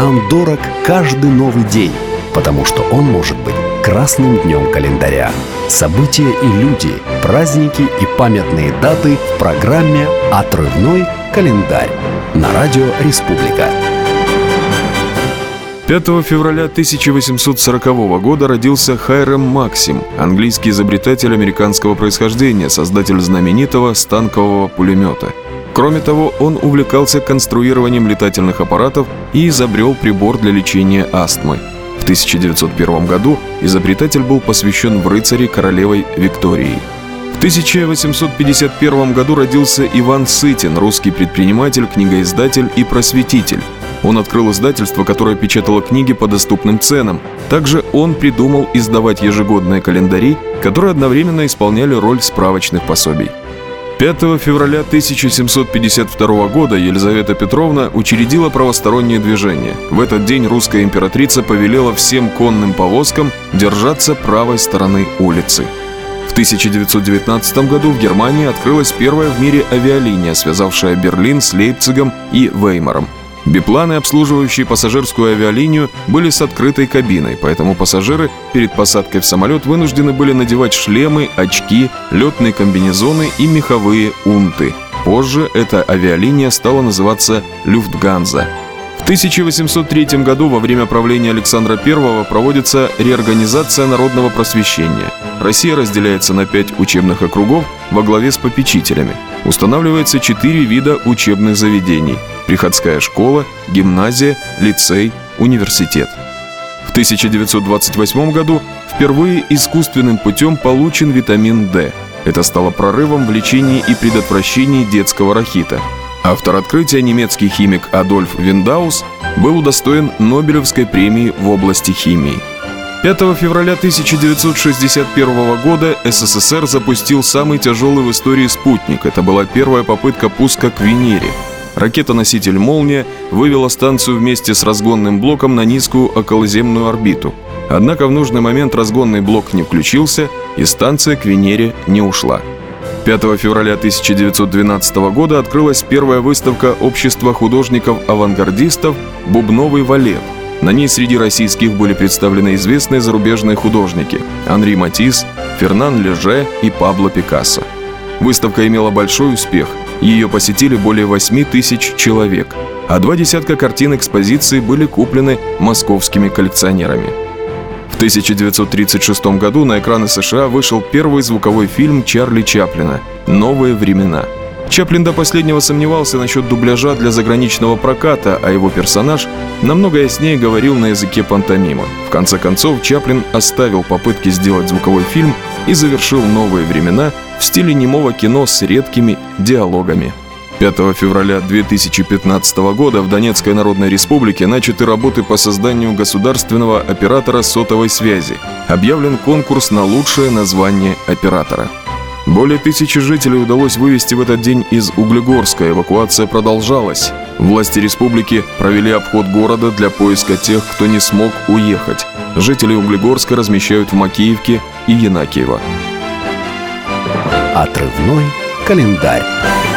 Нам дорог каждый новый день, потому что он может быть красным днем календаря. События и люди, праздники и памятные даты в программе «Отрывной календарь» на радио «Республика». 5 февраля 1840 года родился Хайрам Максим, английский изобретатель американского происхождения, создатель знаменитого станкового пулемета. Кроме того, он увлекался конструированием летательных аппаратов и изобрел прибор для лечения астмы. В 1901 году изобретатель был посвящен в рыцари королевой Викторией. В 1851 году родился Иван Сытин, русский предприниматель, книгоиздатель и просветитель. Он открыл издательство, которое печатало книги по доступным ценам. Также он придумал издавать ежегодные календари, которые одновременно исполняли роль справочных пособий. 5 февраля 1752 года Елизавета Петровна учредила правостороннее движение. В этот день русская императрица повелела всем конным повозкам держаться правой стороны улицы. В 1919 году в Германии открылась первая в мире авиалиния, связавшая Берлин с Лейпцигом и Веймаром. Бипланы, обслуживающие пассажирскую авиалинию, были с открытой кабиной, поэтому пассажиры перед посадкой в самолет вынуждены были надевать шлемы, очки, летные комбинезоны и меховые унты. Позже эта авиалиния стала называться «Люфтганза». В 1803 году во время правления Александра I проводится реорганизация народного просвещения. Россия разделяется на 5 учебных округов во главе с попечителями. Устанавливается 4 вида учебных заведений: приходская школа, гимназия, лицей, университет. В 1928 году впервые искусственным путем получен витамин D. Это стало прорывом в лечении и предотвращении детского рахита. Автор открытия, немецкий химик Адольф Виндаус, был удостоен Нобелевской премии в области химии. 5 февраля 1961 года СССР запустил самый тяжелый в истории спутник. Это была первая попытка пуска к Венере. Ракета-носитель «Молния» вывела станцию вместе с разгонным блоком на низкую околоземную орбиту. Однако в нужный момент разгонный блок не включился, и станция к Венере не ушла. 5 февраля 1912 года открылась первая выставка Общества художников-авангардистов «Бубновый валет». На ней среди российских были представлены известные зарубежные художники Анри Матисс, Фернан Леже и Пабло Пикассо. Выставка имела большой успех. Ее посетили более 8 тысяч человек, а 20 картин экспозиции были куплены московскими коллекционерами. В 1936 году на экраны США вышел первый звуковой фильм Чарли Чаплина «Новые времена». Чаплин до последнего сомневался насчет дубляжа для заграничного проката, а его персонаж намного яснее говорил на языке пантомимы. В конце концов, Чаплин оставил попытки сделать звуковой фильм и завершил «Новые времена» в стиле немого кино с редкими диалогами. 5 февраля 2015 года в Донецкой Народной Республике начаты работы по созданию государственного оператора сотовой связи. Объявлен конкурс на лучшее название оператора. Более 1000 жителей удалось вывести в этот день из Углегорска. Эвакуация продолжалась. Власти республики провели обход города для поиска тех, кто не смог уехать. Жителей Углегорска размещают в Макеевке и Янакиево. Отрывной календарь.